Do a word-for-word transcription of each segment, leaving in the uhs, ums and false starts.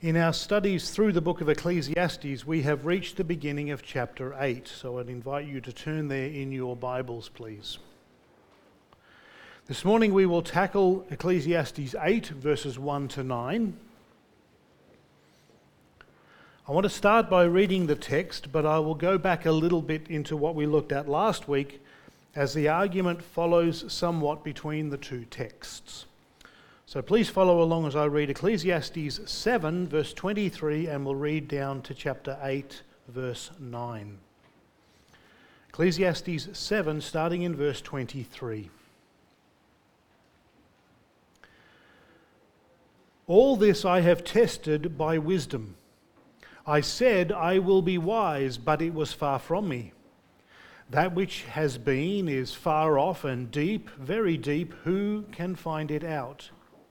In our studies through the book of Ecclesiastes, we have reached the beginning of chapter eight, so I'd invite you to turn there in your Bibles, please. This morning we will tackle Ecclesiastes eight, verses one to nine. I want to start by reading the text, but I will go back a little bit into what we looked at last week, as the argument follows somewhat between the two texts. So please follow along as I read Ecclesiastes seven, verse twenty-three, and we'll read down to chapter eight, verse nine. Ecclesiastes seven, starting in verse twenty-three. All this I have tested by wisdom. I said, I will be wise, but it was far from me. That which has been is far off and deep, very deep. Who can find it out?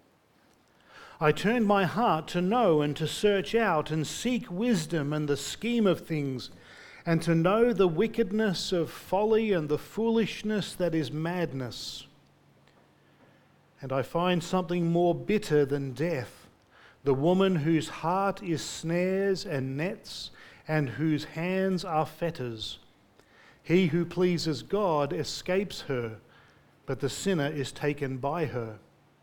I turned my heart to know and to search out and seek wisdom and the scheme of things, and to know the wickedness of folly and the foolishness that is madness. And I find something more bitter than death, the woman whose heart is snares and nets, and whose hands are fetters. He who pleases God escapes her, but the sinner is taken by her.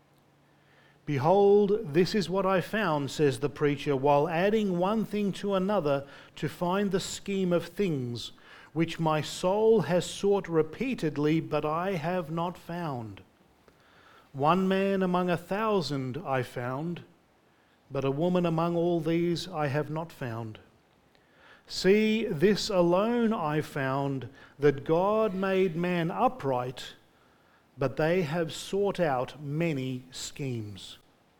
Behold, this is what I found, says the preacher, while adding one thing to another to find the scheme of things, which my soul has sought repeatedly, but I have not found. One man among a thousand I found, but a woman among all these I have not found. See, this alone I found, that God made man upright, but they have sought out many schemes.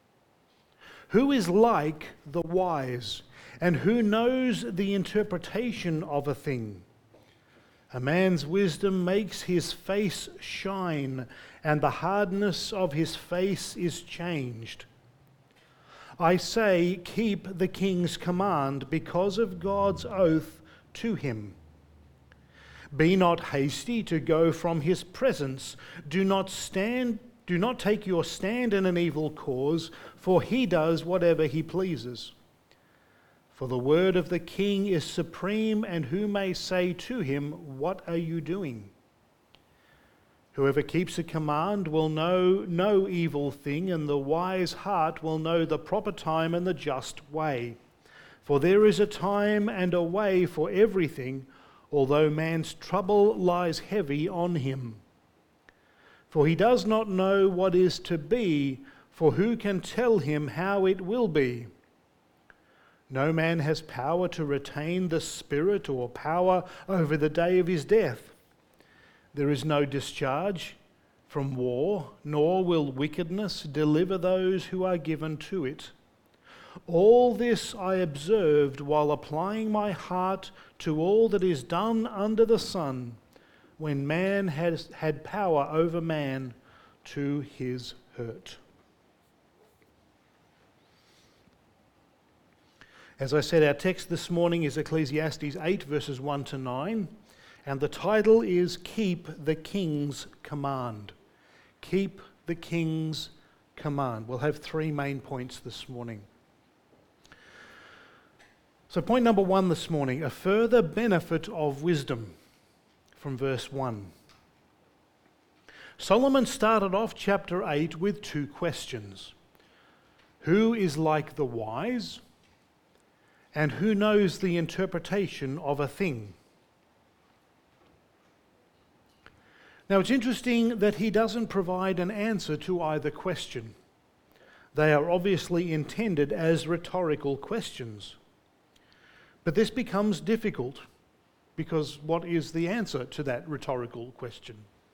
Who is like the wise, and who knows the interpretation of a thing? A man's wisdom makes his face shine, and the hardness of his face is changed. I say, keep the king's command because of God's oath to him. Be not hasty to go from his presence. Do not stand, do not take your stand in an evil cause, for he does whatever he pleases. For the word of the king is supreme, and who may say to him, what are you doing? Whoever keeps a command will know no evil thing, and the wise heart will know the proper time and the just way. For there is a time and a way for everything, although man's trouble lies heavy on him. For he does not know what is to be, for who can tell him how it will be? No man has power to retain the spirit or power over the day of his death. There is no discharge from war, nor will wickedness deliver those who are given to it. All this I observed while applying my heart to all that is done under the sun, when man has had power over man to his hurt. As I said, our text this morning is Ecclesiastes eight, verses one to nine, and the title is Keep the King's Command. Keep the King's Command. We'll have three main points this morning. So point number one this morning, a further benefit of wisdom, from verse one. Solomon started off chapter eight with two questions. Who is like the wise? And who knows the interpretation of a thing? Now it's interesting that he doesn't provide an answer to either question. They are obviously intended as rhetorical questions. But this becomes difficult because what is the answer to that rhetorical question?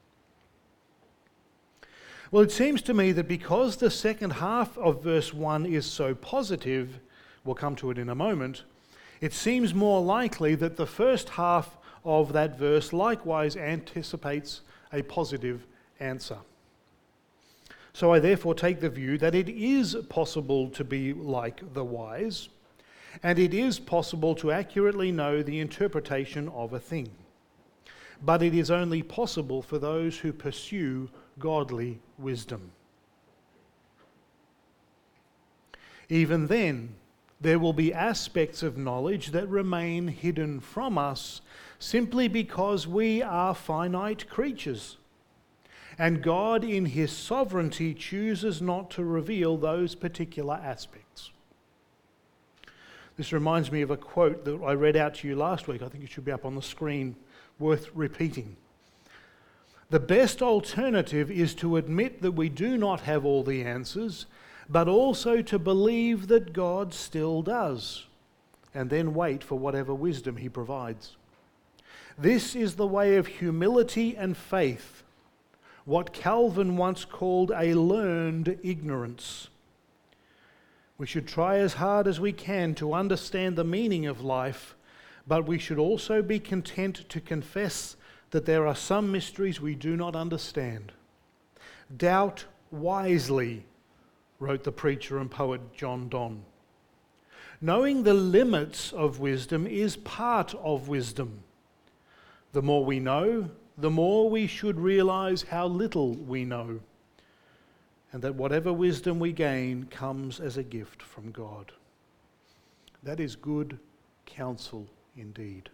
Well, it seems to me that because the second half of verse one is so positive, we'll come to it in a moment, it seems more likely that the first half of that verse likewise anticipates a positive answer. So I therefore take the view that it is possible to be like the wise, and it is possible to accurately know the interpretation of a thing. But it is only possible for those who pursue godly wisdom. Even then, There will be aspects of knowledge that remain hidden from us simply because we are finite creatures. And God, in His sovereignty, chooses not to reveal those particular aspects. This reminds me of a quote that I read out to you last week. I think it should be up on the screen, worth repeating. The best alternative is to admit that we do not have all the answers, but also to believe that God still does, and then wait for whatever wisdom He provides. This is the way of humility and faith, what Calvin once called a learned ignorance. We should try as hard as we can to understand the meaning of life, but we should also be content to confess that there are some mysteries we do not understand. Doubt wisely, wrote the preacher and poet John Donne. Knowing the limits of wisdom is part of wisdom. The more we know, the more we should realize how little we know, and that whatever wisdom we gain comes as a gift from God. That is good counsel indeed.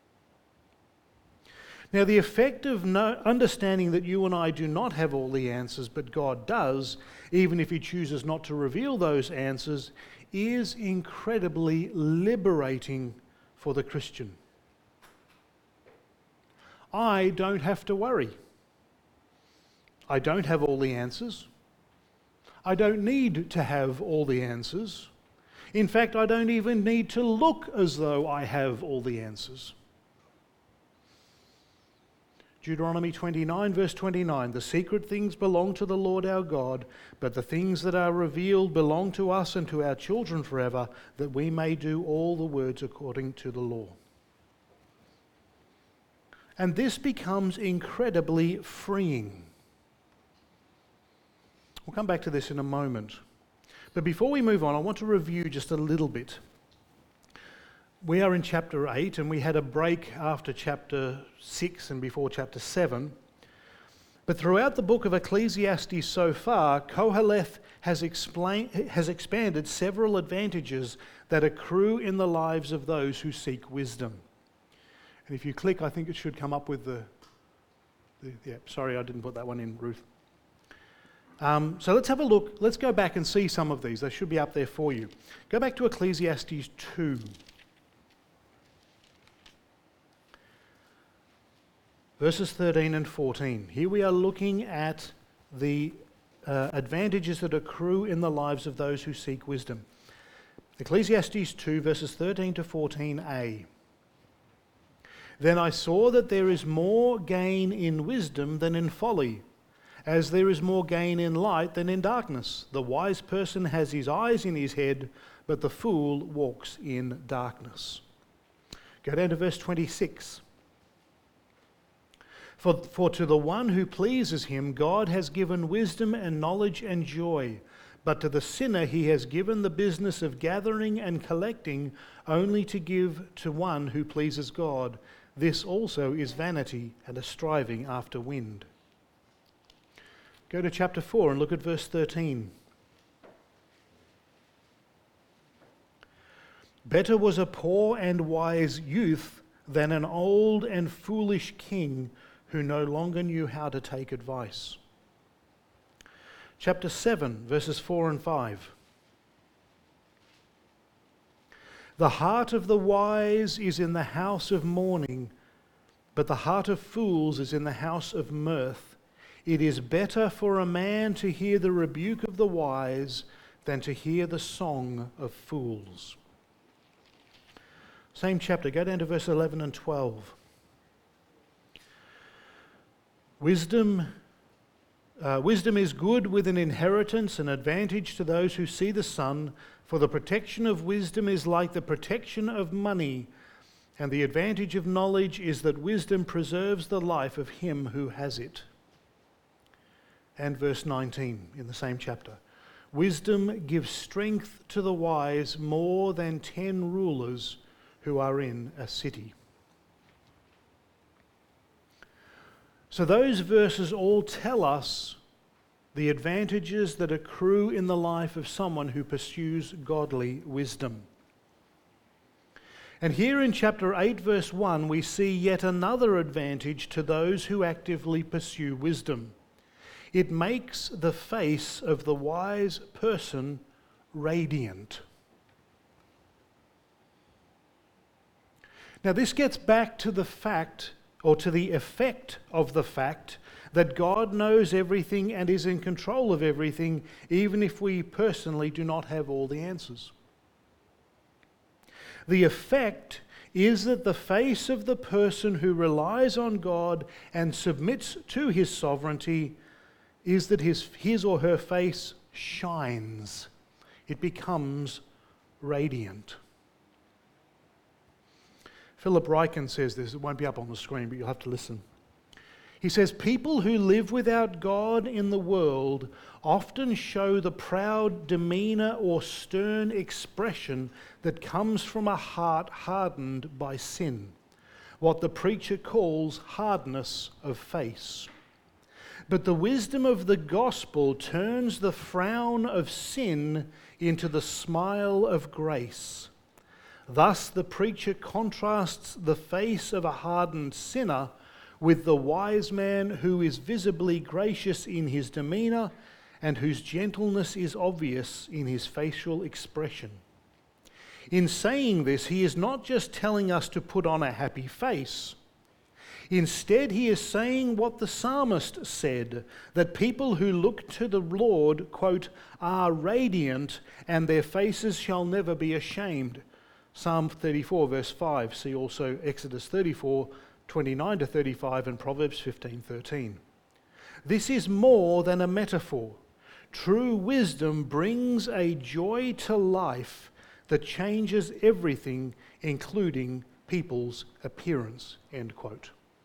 Now, the effect of no, understanding that you and I do not have all the answers, but God does, even if He chooses not to reveal those answers, is incredibly liberating for the Christian. I don't have to worry. I don't have all the answers. I don't need to have all the answers. In fact, I don't even need to look as though I have all the answers. Deuteronomy twenty-nine, verse twenty-nine, the secret things belong to the Lord our God, but the things that are revealed belong to us and to our children forever, that we may do all the words according to the law. And this becomes incredibly freeing. We'll come back to this in a moment. But before we move on, I want to review just a little bit. We are in chapter eight, and we had a break after chapter six and before chapter seven. But throughout the book of Ecclesiastes so far, Koheleth has, explain, has expanded several advantages that accrue in the lives of those who seek wisdom. And if you click, I think it should come up with the... the yeah, sorry, I didn't put that one in, Ruth. Um, so let's have a look. Let's go back and see some of these. They should be up there for you. Go back to Ecclesiastes two. Verses thirteen and fourteen. Here we are looking at the uh, advantages that accrue in the lives of those who seek wisdom. Ecclesiastes two, verses thirteen to fourteen a. Then I saw that there is more gain in wisdom than in folly, as there is more gain in light than in darkness. The wise person has his eyes in his head, but the fool walks in darkness. Go down to verse twenty-six. For, for to the one who pleases him, God has given wisdom and knowledge and joy. But to the sinner he has given the business of gathering and collecting, only to give to one who pleases God. This also is vanity and a striving after wind. Go to chapter four and look at verse thirteen. Better was a poor and wise youth than an old and foolish king who no longer knew how to take advice. Chapter seven, verses four and five. The heart of the wise is in the house of mourning, but the heart of fools is in the house of mirth. It is better for a man to hear the rebuke of the wise than to hear the song of fools. Same chapter, go down to verse eleven and twelve. Wisdom, uh, wisdom is good with an inheritance and advantage to those who see the sun, for the protection of wisdom is like the protection of money, and the advantage of knowledge is that wisdom preserves the life of him who has it. And verse nineteen in the same chapter. Wisdom gives strength to the wise more than ten rulers who are in a city. So those verses all tell us the advantages that accrue in the life of someone who pursues godly wisdom. And here in chapter eight, verse one, we see yet another advantage to those who actively pursue wisdom. It makes the face of the wise person radiant. Now, this gets back to the fact, or to the effect of the fact, that God knows everything and is in control of everything, even if we personally do not have all the answers. The effect is that the face of the person who relies on God and submits to His sovereignty is that his, his or her face shines. It becomes radiant. Philip Ryken says this. It won't be up on the screen, but you'll have to listen. He says, people who live without God in the world often show the proud demeanour or stern expression that comes from a heart hardened by sin, what the preacher calls hardness of face. But the wisdom of the gospel turns the frown of sin into the smile of grace. Thus the preacher contrasts the face of a hardened sinner with the wise man who is visibly gracious in his demeanour and whose gentleness is obvious in his facial expression. In saying this, he is not just telling us to put on a happy face. Instead, he is saying what the psalmist said, that people who look to the Lord, quote, are radiant, and their faces shall never be ashamed. Psalm thirty-four, verse five. See also Exodus thirty-four, twenty-nine to thirty-five, and Proverbs fifteen, thirteen. This is more than a metaphor. True wisdom brings a joy to life that changes everything, including people's appearance, end quote.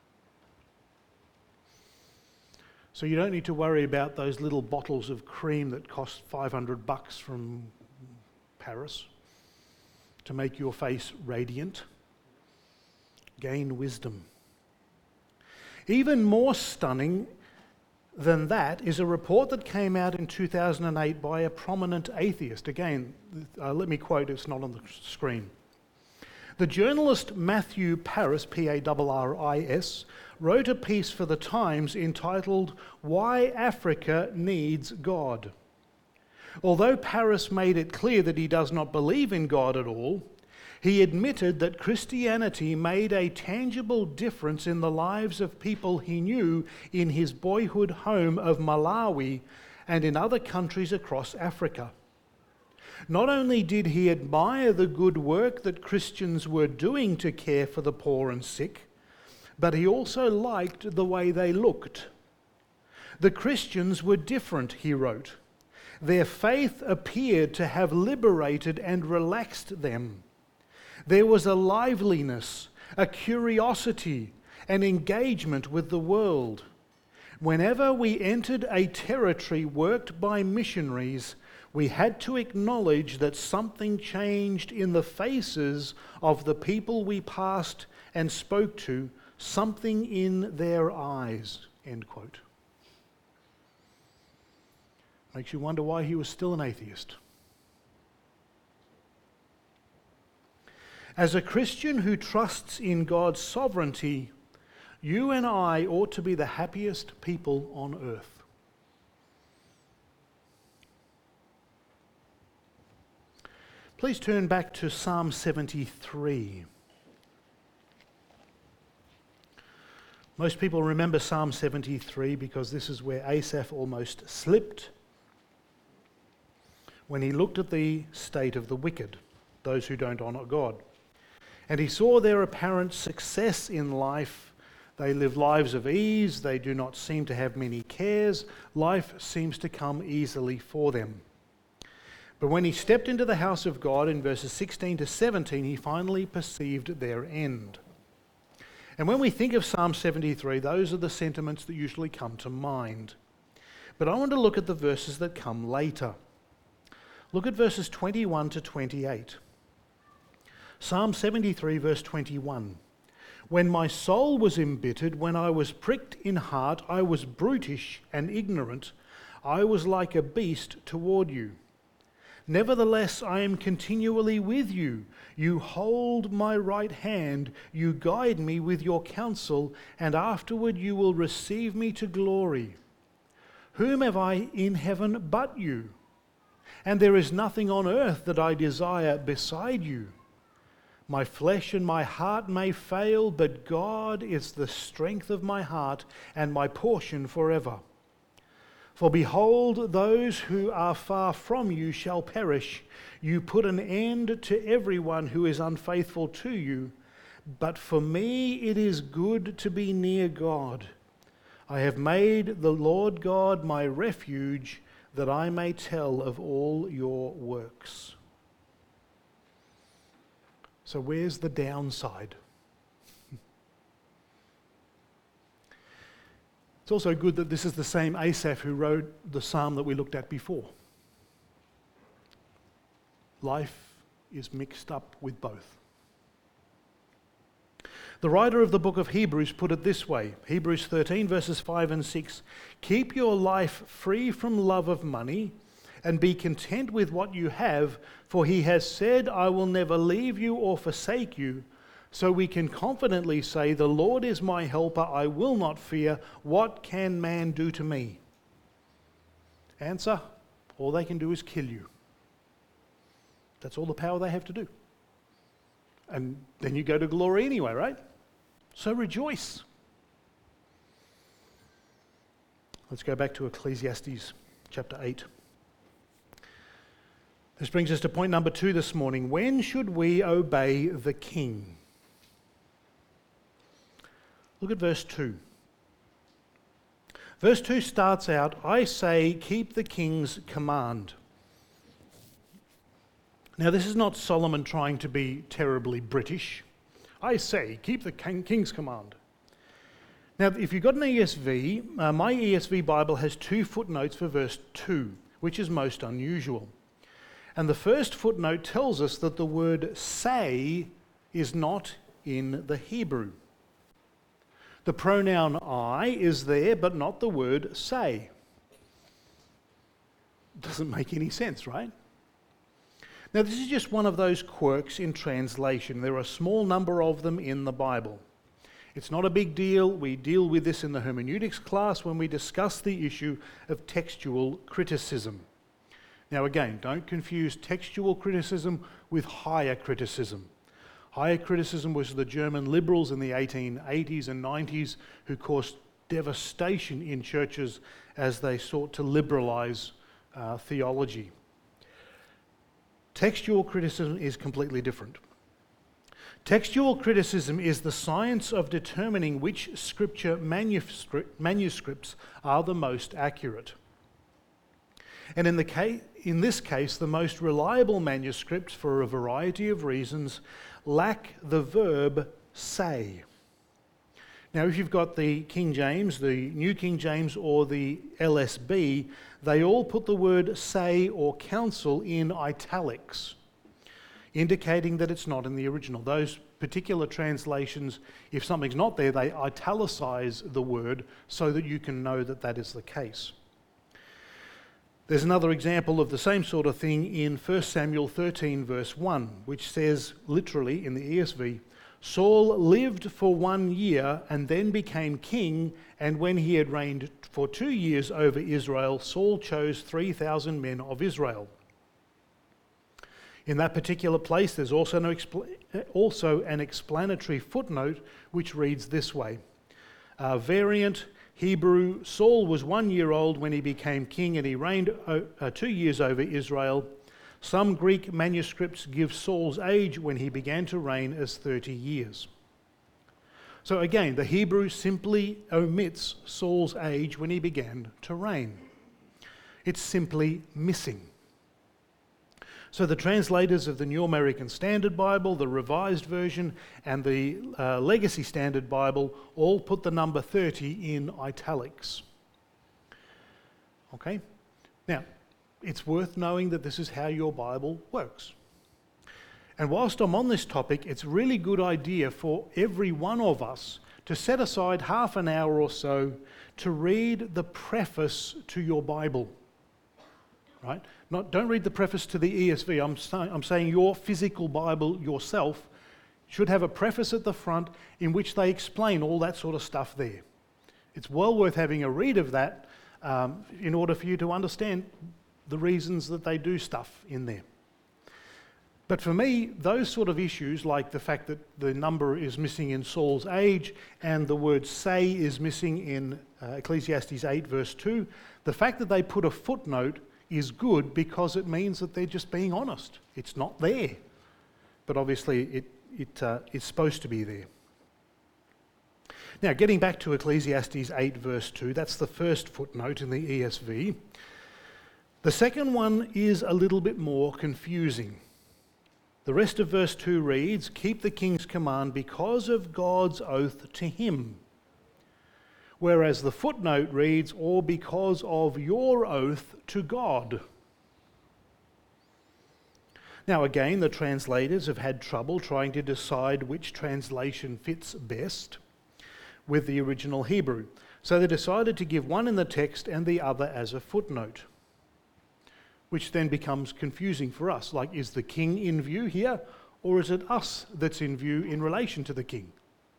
So you don't need to worry about those little bottles of cream that cost five hundred bucks from Paris to make your face radiant. Gain wisdom. Even more stunning than that is a report that came out in two thousand eight by a prominent atheist. Again, uh, let me quote, it's not on the screen. The journalist Matthew Parris, P A R R I S, wrote a piece for The Times entitled, "Why Africa Needs God." Although Parris made it clear that he does not believe in God at all, he admitted that Christianity made a tangible difference in the lives of people he knew in his boyhood home of Malawi and in other countries across Africa. Not only did he admire the good work that Christians were doing to care for the poor and sick, but he also liked the way they looked. The Christians were different, he wrote. Their faith appeared to have liberated and relaxed them. There was a liveliness, a curiosity, an engagement with the world. Whenever we entered a territory worked by missionaries, we had to acknowledge that something changed in the faces of the people we passed and spoke to, something in their eyes, end quote. Makes you wonder why he was still an atheist. As a Christian who trusts in God's sovereignty, you and I ought to be the happiest people on earth. Please turn back to Psalm seventy-three. Most people remember Psalm seventy-three because this is where Asaph almost slipped when he looked at the state of the wicked, those who don't honour God. And he saw their apparent success in life. They live lives of ease. They do not seem to have many cares. Life seems to come easily for them. But when he stepped into the house of God in verses sixteen to seventeen, he finally perceived their end. And when we think of Psalm seventy-three, those are the sentiments that usually come to mind. But I want to look at the verses that come later. Look at verses twenty-one to twenty-eight. Psalm seventy-three, verse twenty-one. When my soul was embittered, when I was pricked in heart, I was brutish and ignorant. I was like a beast toward you. Nevertheless, I am continually with you. You hold my right hand, you guide me with your counsel, and afterward you will receive me to glory. Whom have I in heaven but you? And there is nothing on earth that I desire beside you. My flesh and my heart may fail, but God is the strength of my heart and my portion forever. For behold, those who are far from you shall perish. You put an end to everyone who is unfaithful to you. But for me it is good to be near God. I have made the Lord God my refuge, that I may tell of all your works. So where's the downside? It's also good that this is the same Asaph who wrote the psalm that we looked at before. Life is mixed up with both. The writer of the book of Hebrews put it this way, Hebrews thirteen verses five and six, keep your life free from love of money and be content with what you have, for he has said, I will never leave you or forsake you. So we can confidently say, the Lord is my helper, I will not fear. What can man do to me? Answer, all they can do is kill you. That's all the power they have to do. And then you go to glory anyway, right? So rejoice. Let's go back to Ecclesiastes chapter eight. This brings us to point number two this morning. When should we obey the king? Look at verse two. Verse two starts out, I say, keep the king's command. Now, this is not Solomon trying to be terribly British. I say, keep the king, king's command. Now, if you've got an E S V, uh, my E S V Bible has two footnotes for verse two, which is most unusual. And the first footnote tells us that the word say is not in the Hebrew. The pronoun I is there, but not the word say. Doesn't make any sense, right? Now, this is just one of those quirks in translation. There are a small number of them in the Bible. It's not a big deal. We deal with this in the hermeneutics class when we discuss the issue of textual criticism. Now, again, don't confuse textual criticism with higher criticism. Higher criticism was the German liberals in the eighteen eighties and nineties who caused devastation in churches as they sought to liberalize uh, theology. Textual criticism is completely different. Textual criticism is the science of determining which scripture manuscript, manuscripts are the most accurate. And in, the case, in this case, the most reliable manuscripts, for a variety of reasons, lack the verb say. Now, if you've got the King James, the New King James, or the L S B, they all put the word say or counsel in italics, indicating that it's not in the original. Those particular translations, if something's not there, they italicize the word so that you can know that that is the case. There's another example of the same sort of thing in First Samuel thirteen verse one, which says literally in the E S V, Saul lived for one year and then became king, and when he had reigned for two years over Israel, Saul chose three thousand men of Israel. In that particular place, there's also, no expl- also an explanatory footnote which reads this way. Uh, variant Hebrew, Saul was one year old when he became king and he reigned uh, two years over Israel. Some Greek manuscripts give Saul's age when he began to reign as thirty years. So again, the Hebrew simply omits Saul's age when he began to reign. It's simply missing. So the translators of the New American Standard Bible, the Revised Version, and the uh, Legacy Standard Bible all put the number thirty in italics. Okay? Now, it's worth knowing that this is how your Bible works. And whilst I'm on this topic, it's a really good idea for every one of us to set aside half an hour or so to read the preface to your Bible. right? Not, don't read the preface to the E S V. I'm, say, I'm saying your physical Bible yourself should have a preface at the front in which they explain all that sort of stuff there. It's well worth having a read of that um, in order for you to understand the reasons that they do stuff in there. But for me, those sort of issues, like the fact that the number is missing in Saul's age and the word say is missing in uh, Ecclesiastes eight verse two, the fact that they put a footnote is good because it means that they're just being honest. It's not there. But obviously it, it, uh, it's supposed to be there. Now, getting back to Ecclesiastes eight verse two, that's the first footnote in the E S V. The second one is a little bit more confusing. The rest of verse two reads, "Keep the king's command because of God's oath to him." Whereas the footnote reads, "or because of your oath to God." Now again, the translators have had trouble trying to decide which translation fits best with the original Hebrew. So they decided to give one in the text and the other as a footnote, which then becomes confusing for us. Like, is the king in view here, or is it us that's in view in relation to the king?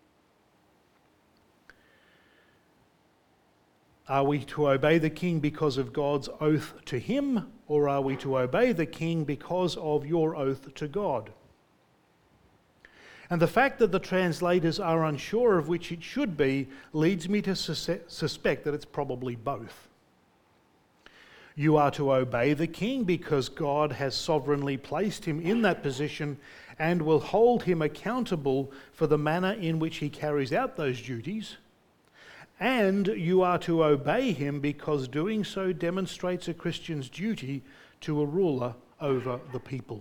Are we to obey the king because of God's oath to him, or are we to obey the king because of your oath to God? And the fact that the translators are unsure of which it should be leads me to sus- suspect that it's probably both. You are to obey the king because God has sovereignly placed him in that position and will hold him accountable for the manner in which he carries out those duties. And you are to obey him because doing so demonstrates a Christian's duty to a ruler over the people.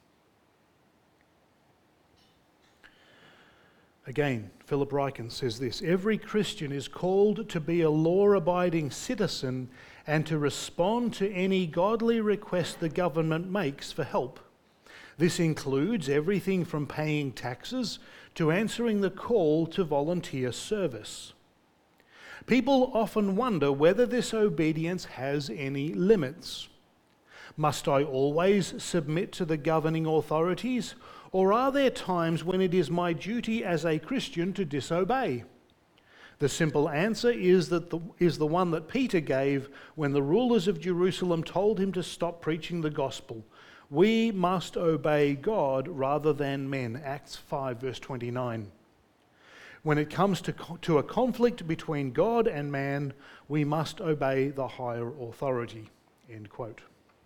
Again, Philip Ryken says this: "Every Christian is called to be a law-abiding citizen and to respond to any godly request the government makes for help. This includes everything from paying taxes to answering the call to volunteer service. People often wonder whether this obedience has any limits. Must I always submit to the governing authorities, or are there times when it is my duty as a Christian to disobey? The simple answer is that the, is the one that Peter gave when the rulers of Jerusalem told him to stop preaching the gospel. We must obey God rather than men." Acts five verse twenty-nine. When it comes to, to a conflict between God and man, we must obey the higher authority. End quote.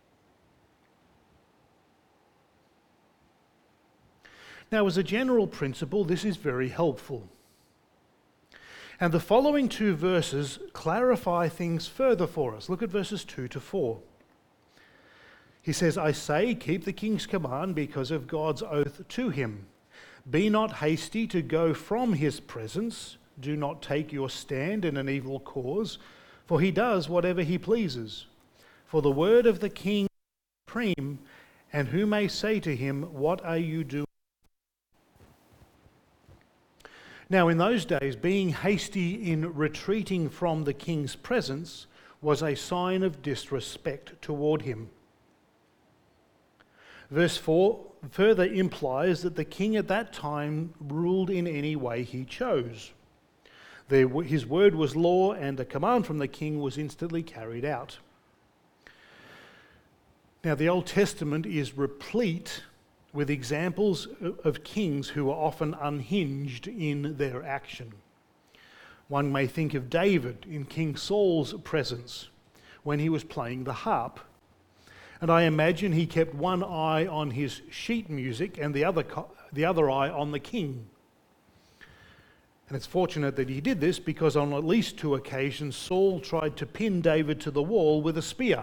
Now, as a general principle, this is very helpful. And the following two verses clarify things further for us. Look at verses two to four. He says, "I say, keep the king's command because of God's oath to him. Be not hasty to go from his presence. Do not take your stand in an evil cause, for he does whatever he pleases. For the word of the king is supreme, and who may say to him, what are you doing?" Now, in those days, being hasty in retreating from the king's presence was a sign of disrespect toward him. Verse four further implies that the king at that time ruled in any way he chose. There, his word was law, and a command from the king was instantly carried out. Now, the Old Testament is replete with examples of kings who are often unhinged in their action. One may think of David in King Saul's presence when he was playing the harp. And I imagine he kept one eye on his sheet music and the other, the other eye on the king. And it's fortunate that he did this because on at least two occasions Saul tried to pin David to the wall with a spear.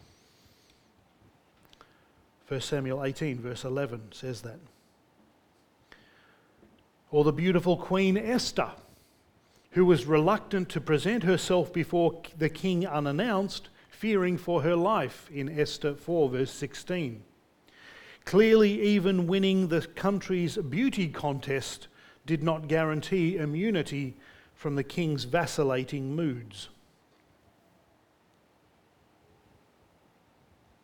First Samuel eighteen verse eleven says that. Or the beautiful Queen Esther, who was reluctant to present herself before the king unannounced, fearing for her life in Esther four verse sixteen. Clearly, even winning the country's beauty contest did not guarantee immunity from the king's vacillating moods.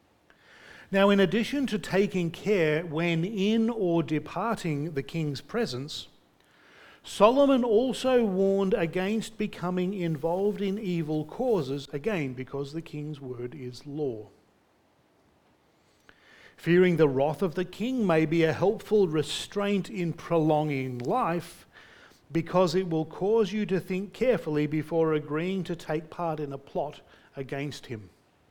Now, in addition to taking care when in or departing the king's presence, Solomon also warned against becoming involved in evil causes, again, because the king's word is law. Fearing the wrath of the king may be a helpful restraint in prolonging life, because it will cause you to think carefully before agreeing to take part in a plot against him.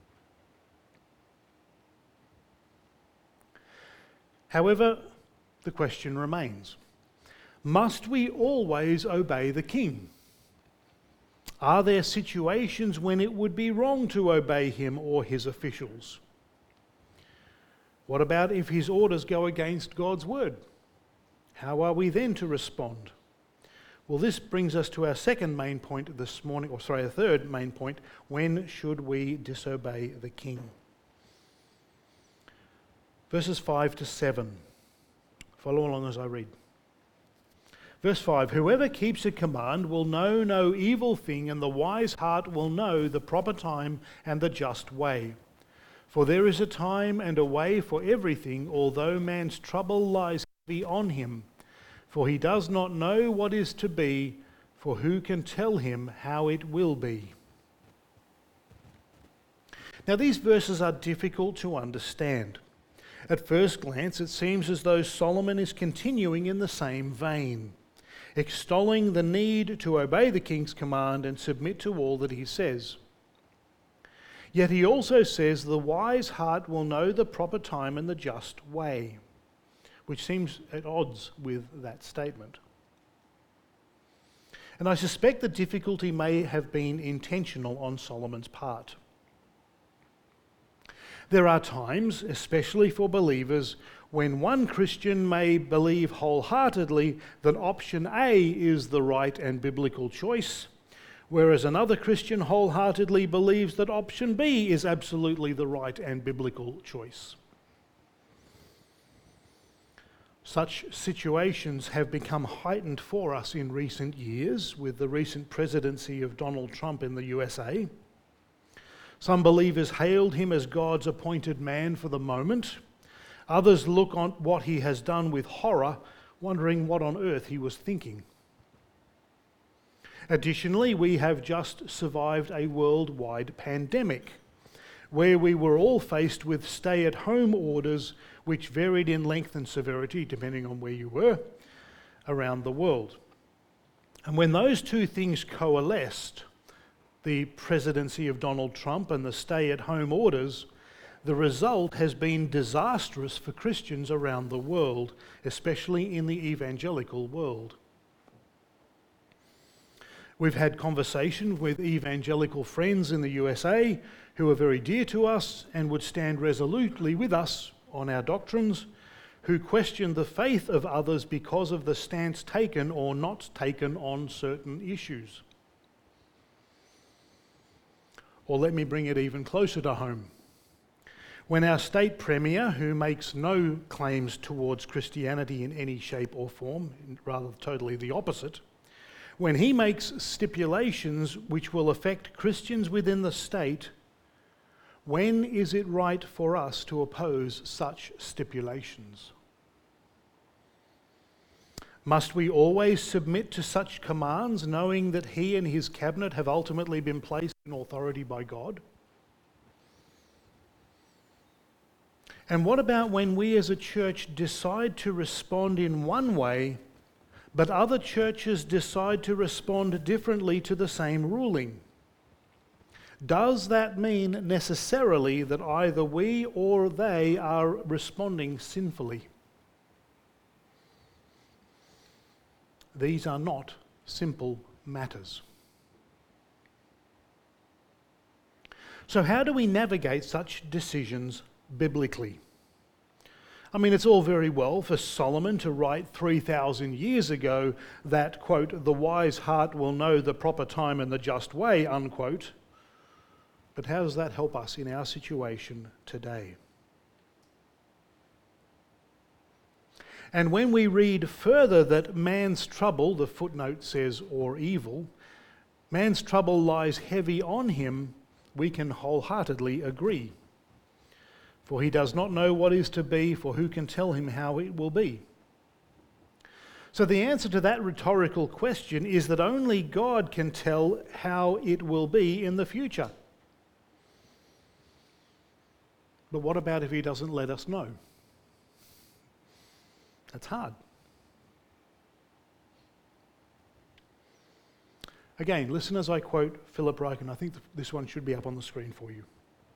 However, the question remains, must we always obey the king? Are there situations when it would be wrong to obey him or his officials? What about if his orders go against God's word? How are we then to respond? Well, this brings us to our second main point this morning, or sorry, a third main point. When should we disobey the king? Verses five to seven. Follow along as I read. Verse five, whoever keeps a command will know no evil thing, and the wise heart will know the proper time and the just way. For there is a time and a way for everything, although man's trouble lies heavy on him. For he does not know what is to be, for who can tell him how it will be? Now, these verses are difficult to understand. At first glance, it seems as though Solomon is continuing in the same vein, extolling the need to obey the king's command and submit to all that he says. Yet he also says the wise heart will know the proper time and the just way, which seems at odds with that statement. And I suspect the difficulty may have been intentional on Solomon's part. There are times, especially for believers, when one Christian may believe wholeheartedly that option A is the right and biblical choice, whereas another Christian wholeheartedly believes that option B is absolutely the right and biblical choice. Such situations have become heightened for us in recent years with the recent presidency of Donald Trump in the U S A. Some believers hailed him as God's appointed man for the moment. Others look on what he has done with horror, wondering what on earth he was thinking. Additionally, we have just survived a worldwide pandemic, where we were all faced with stay-at-home orders which varied in length and severity depending on where you were around the world. And when those two things coalesced, the presidency of Donald Trump and the stay-at-home orders, the result has been disastrous for Christians around the world, especially in the evangelical world. We've had conversation with evangelical friends in the U S A who are very dear to us and would stand resolutely with us on our doctrines, who question the faith of others because of the stance taken or not taken on certain issues. Or let me bring it even closer to home. When our state premier, who makes no claims towards Christianity in any shape or form, rather totally the opposite, when he makes stipulations which will affect Christians within the state, when is it right for us to oppose such stipulations? Must we always submit to such commands, knowing that he and his cabinet have ultimately been placed in authority by God? And what about when we as a church decide to respond in one way, but other churches decide to respond differently to the same ruling? Does that mean necessarily that either we or they are responding sinfully? These are not simple matters. So how do we navigate such decisions biblically? I mean, it's all very well for Solomon to write three thousand years ago that, quote, the wise heart will know the proper time and the just way, unquote. But how does that help us in our situation today? And when we read further that man's trouble, the footnote says, or evil, man's trouble lies heavy on him, we can wholeheartedly agree. For he does not know what is to be, for who can tell him how it will be? So the answer to that rhetorical question is that only God can tell how it will be in the future. But what about if he doesn't let us know? That's hard. Again, listen as I quote Philip Ryken. I think this one should be up on the screen for you.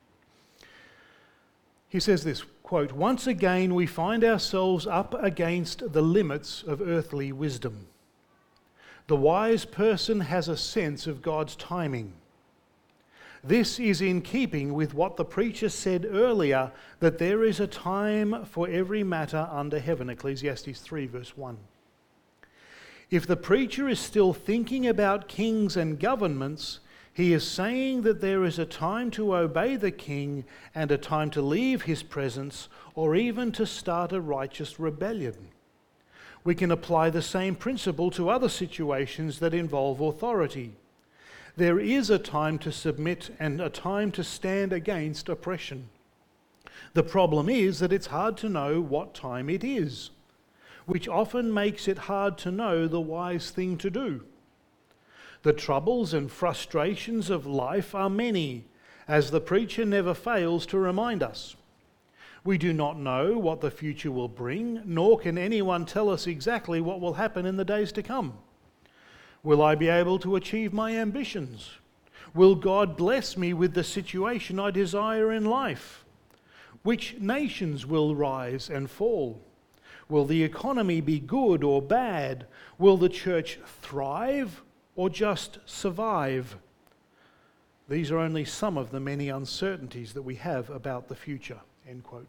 He says this, quote, "Once again we find ourselves up against the limits of earthly wisdom. The wise person has a sense of God's timing. This is in keeping with what the preacher said earlier, that there is a time for every matter under heaven," Ecclesiastes three verse one. If the preacher is still thinking about kings and governments, he is saying that there is a time to obey the king and a time to leave his presence, or even to start a righteous rebellion. We can apply the same principle to other situations that involve authority. There is a time to submit and a time to stand against oppression. The problem is that it's hard to know what time it is, which often makes it hard to know the wise thing to do. The troubles and frustrations of life are many, as the preacher never fails to remind us. We do not know what the future will bring, nor can anyone tell us exactly what will happen in the days to come. Will I be able to achieve my ambitions? Will God bless me with the situation I desire in life? Which nations will rise and fall? Will the economy be good or bad? Will the church thrive or just survive? These are only some of the many uncertainties that we have about the future." End quote.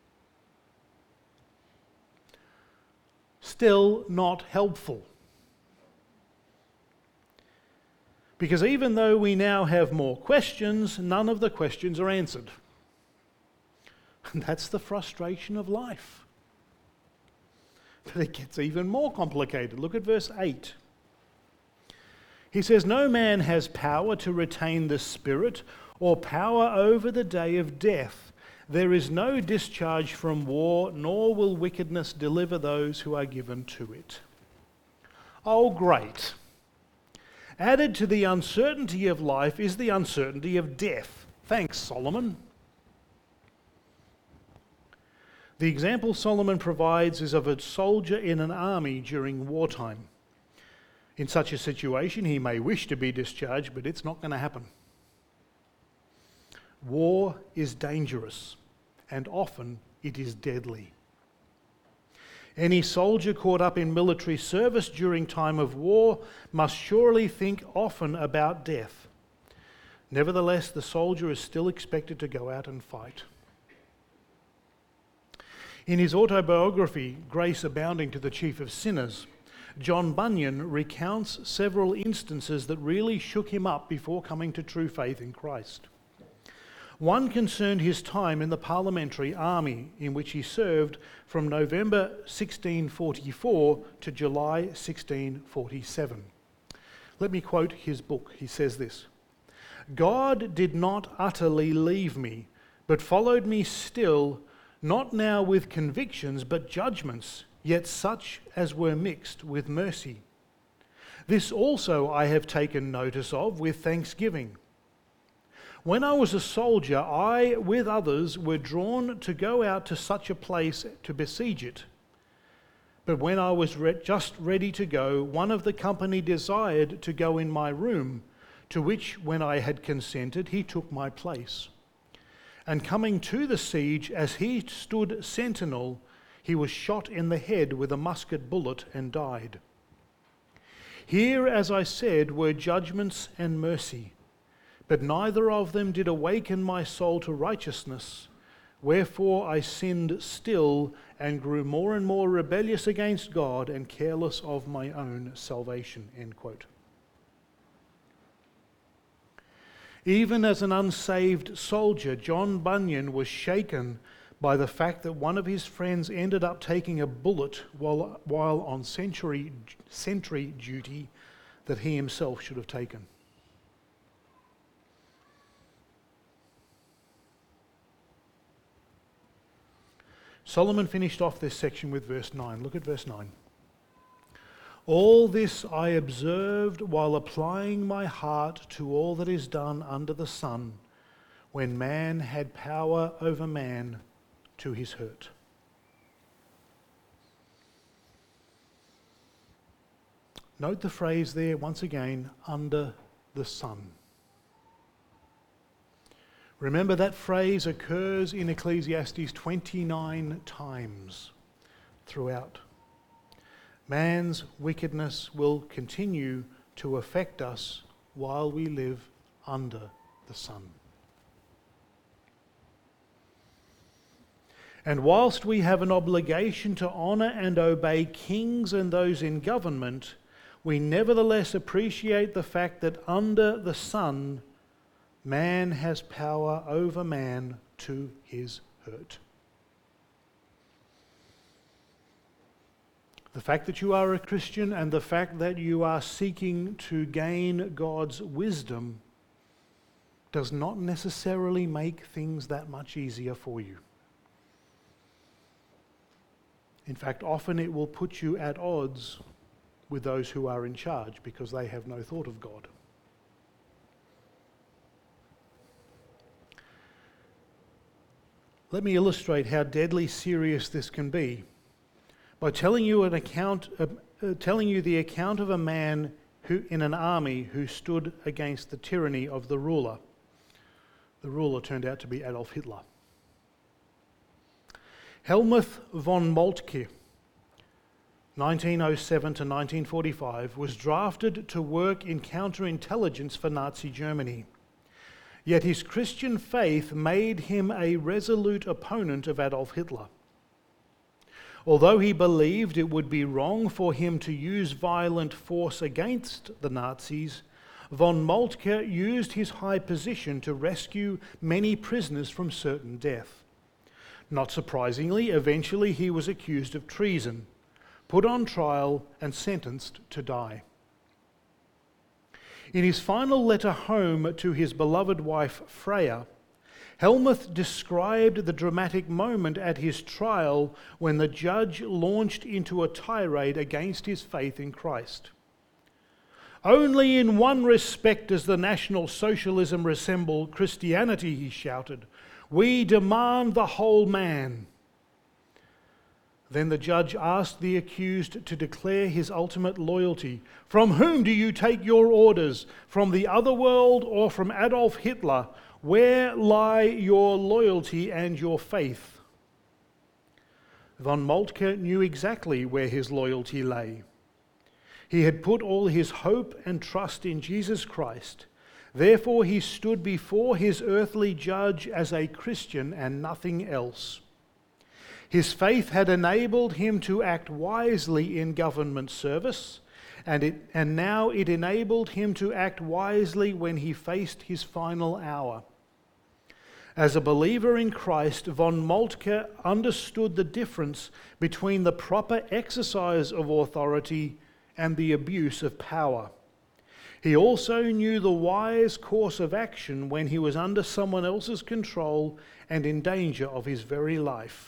Still not helpful. Because even though we now have more questions, none of the questions are answered. And that's the frustration of life. But it gets even more complicated. Look at verse eight. He says, "No man has power to retain the spirit or power over the day of death. There is no discharge from war, nor will wickedness deliver those who are given to it." Oh, great. Added to the uncertainty of life is the uncertainty of death. Thanks, Solomon. The example Solomon provides is of a soldier in an army during wartime. In such a situation, he may wish to be discharged, but it's not going to happen. War is dangerous, and often it is deadly. Any soldier caught up in military service during time of war must surely think often about death. Nevertheless, the soldier is still expected to go out and fight. In his autobiography, Grace Abounding to the Chief of Sinners, John Bunyan recounts several instances that really shook him up before coming to true faith in Christ. One concerned his time in the Parliamentary Army, in which he served from November sixteen forty-four to July sixteen forty-seven. Let me quote his book. He says this, "God did not utterly leave me, but followed me still, not now with convictions, but judgments, yet such as were mixed with mercy. This also I have taken notice of with thanksgiving. When I was a soldier, I, with others, were drawn to go out to such a place to besiege it. But when I was re- just ready to go, one of the company desired to go in my room, to which, when I had consented, he took my place. And coming to the siege, as he stood sentinel, he was shot in the head with a musket bullet and died. Here, as I said, were judgments and mercy, but neither of them did awaken my soul to righteousness. Wherefore I sinned still and grew more and more rebellious against God and careless of my own salvation." End quote. Even as an unsaved soldier, John Bunyan was shaken by the fact that one of his friends ended up taking a bullet while, while on sentry, sentry duty that he himself should have taken. Solomon finished off this section with verse nine. Look at verse nine. All this I observed while applying my heart to all that is done under the sun, when man had power over man to his hurt. Note the phrase there once again, under the sun. Remember that phrase occurs in Ecclesiastes twenty-nine times throughout. Man's wickedness will continue to affect us while we live under the sun. And whilst we have an obligation to honour and obey kings and those in government, we nevertheless appreciate the fact that under the sun, man has power over man to his hurt. The fact that you are a Christian and the fact that you are seeking to gain God's wisdom does not necessarily make things that much easier for you. In fact, often it will put you at odds with those who are in charge because they have no thought of God. Let me illustrate how deadly serious this can be by telling you an account, uh, uh, telling you the account of a man who, in an army, who stood against the tyranny of the ruler. The ruler turned out to be Adolf Hitler. Helmuth von Moltke, nineteen oh seven to nineteen forty-five, was drafted to work in counterintelligence for Nazi Germany. Yet his Christian faith made him a resolute opponent of Adolf Hitler. Although he believed it would be wrong for him to use violent force against the Nazis, von Moltke used his high position to rescue many prisoners from certain death. Not surprisingly, eventually he was accused of treason, put on trial and sentenced to die. In his final letter home to his beloved wife Freya, Helmuth described the dramatic moment at his trial when the judge launched into a tirade against his faith in Christ. "Only in one respect does the National Socialism resemble Christianity," he shouted. "We demand the whole man." Then the judge asked the accused to declare his ultimate loyalty. "From whom do you take your orders? From the other world or from Adolf Hitler? Where lie your loyalty and your faith?" Von Moltke knew exactly where his loyalty lay. He had put all his hope and trust in Jesus Christ. Therefore he stood before his earthly judge as a Christian and nothing else. His faith had enabled him to act wisely in government service, and, it, and now it enabled him to act wisely when he faced his final hour. As a believer in Christ, von Moltke understood the difference between the proper exercise of authority and the abuse of power. He also knew the wise course of action when he was under someone else's control and in danger of his very life.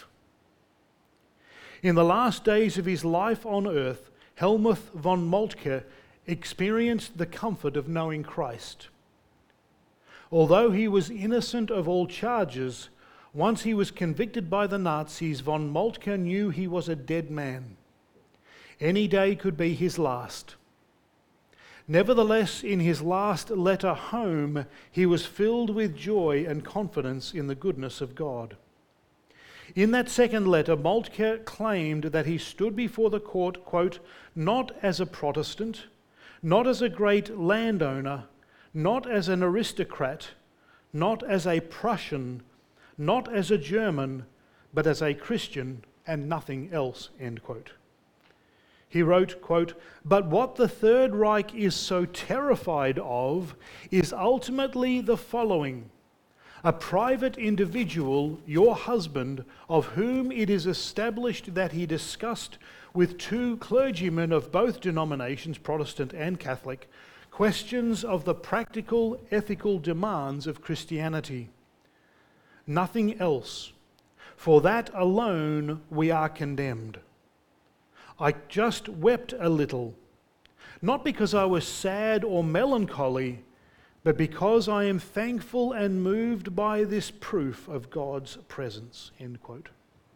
In the last days of his life on earth, Helmuth von Moltke experienced the comfort of knowing Christ. Although he was innocent of all charges, once he was convicted by the Nazis, von Moltke knew he was a dead man. Any day could be his last. Nevertheless, in his last letter home, he was filled with joy and confidence in the goodness of God. In that second letter, Moltke claimed that he stood before the court, quote, "not as a Protestant, not as a great landowner, not as an aristocrat, not as a Prussian, not as a German, but as a Christian and nothing else," end quote. He wrote, quote, "But what the Third Reich is so terrified of is ultimately the following. A private individual, your husband, of whom it is established that he discussed with two clergymen of both denominations, Protestant and Catholic, questions of the practical, ethical demands of Christianity. Nothing else. For that alone we are condemned. I just wept a little, not because I was sad or melancholy, but because I am thankful and moved by this proof of God's presence." End quote.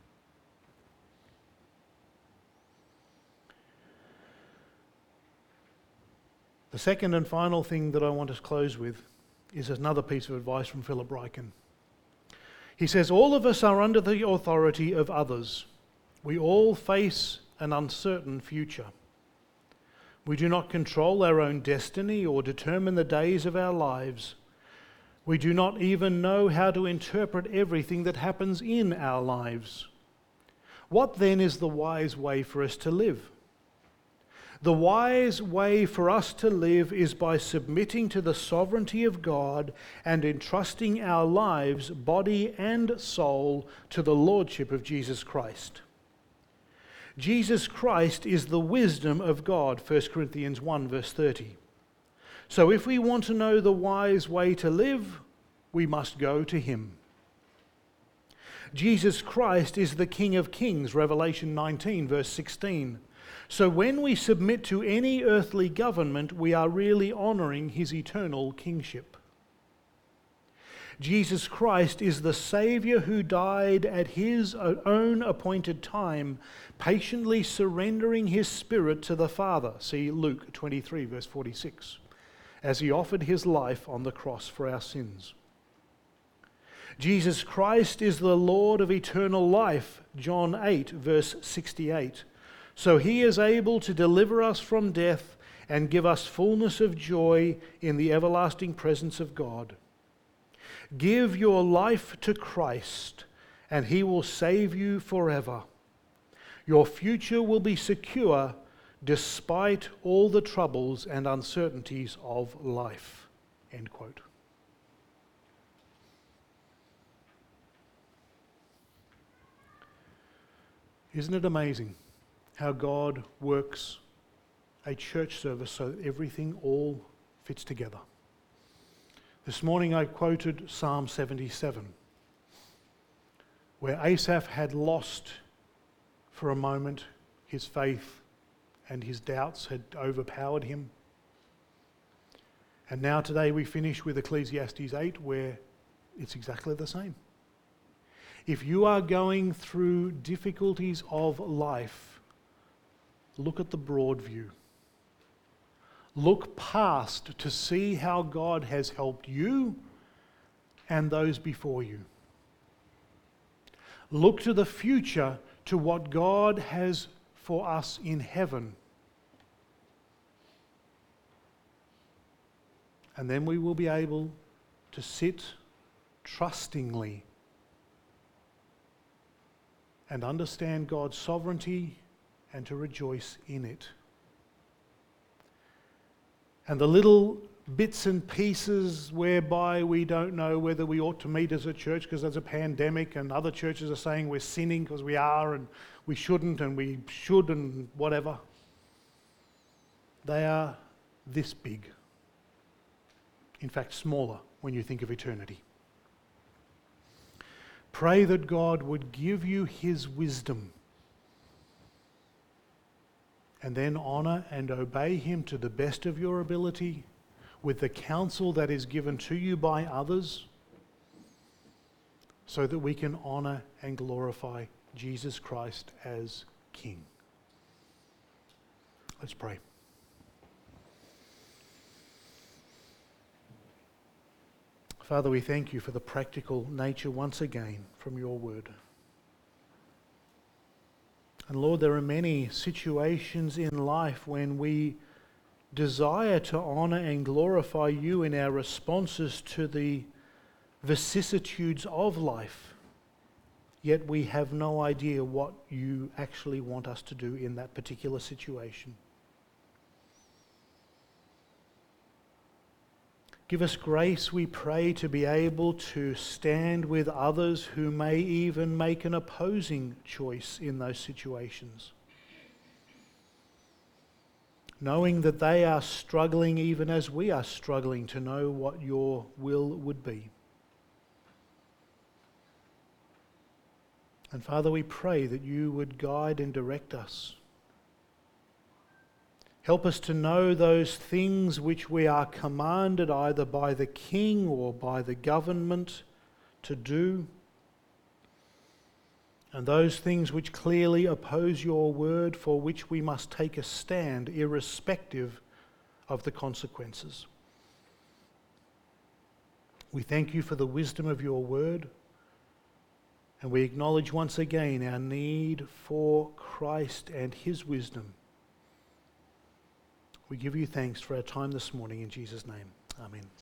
The second and final thing that I want to close with is another piece of advice from Philip Ryken. He says, "All of us are under the authority of others. We all face an uncertain future. We do not control our own destiny or determine the days of our lives. We do not even know how to interpret everything that happens in our lives. What then is the wise way for us to live? The wise way for us to live is by submitting to the sovereignty of God and entrusting our lives, body and soul, to the lordship of Jesus Christ. Jesus Christ is the wisdom of God, First Corinthians one verse thirty. So if we want to know the wise way to live, we must go to Him. Jesus Christ is the King of Kings, Revelation nineteen verse sixteen. So when we submit to any earthly government, we are really honouring His eternal kingship. Jesus Christ is the Saviour who died at His own appointed time, patiently surrendering His Spirit to the Father. See Luke twenty-three verse forty-six. As He offered His life on the cross for our sins. Jesus Christ is the Lord of eternal life, John eight verse sixty-eight. So He is able to deliver us from death and give us fullness of joy in the everlasting presence of God. Give your life to Christ, and He will save you forever. Your future will be secure despite all the troubles and uncertainties of life." End quote. Isn't it amazing how God works a church service so that everything all fits together? This morning I quoted Psalm seventy-seven, where Asaph had lost for a moment his faith and his doubts had overpowered him. And now today we finish with Ecclesiastes eight, where it's exactly the same. If you are going through difficulties of life, look at the broad view. Look past to see how God has helped you and those before you. Look to the future, to what God has for us in heaven. And then we will be able to sit trustingly and understand God's sovereignty and to rejoice in it. And the little bits and pieces whereby we don't know whether we ought to meet as a church because there's a pandemic and other churches are saying we're sinning because we are and we shouldn't and we should and whatever. They are this big. In fact, smaller when you think of eternity. Pray that God would give you His wisdom and then honour and obey Him to the best of your ability with the counsel that is given to you by others, so that we can honour and glorify Jesus Christ as King. Let's pray. Father, we thank you for the practical nature once again from your word. And Lord, there are many situations in life when we desire to honour and glorify you in our responses to the vicissitudes of life, yet we have no idea what you actually want us to do in that particular situation. Give us grace, we pray, to be able to stand with others who may even make an opposing choice in those situations, knowing that they are struggling even as we are struggling to know what your will would be. And Father, we pray that you would guide and direct us. Help us to know those things which we are commanded either by the king or by the government to do, and those things which clearly oppose your word, for which we must take a stand irrespective of the consequences. We thank you for the wisdom of your word, and we acknowledge once again our need for Christ and his wisdom. We give you thanks for our time this morning in Jesus' name. Amen.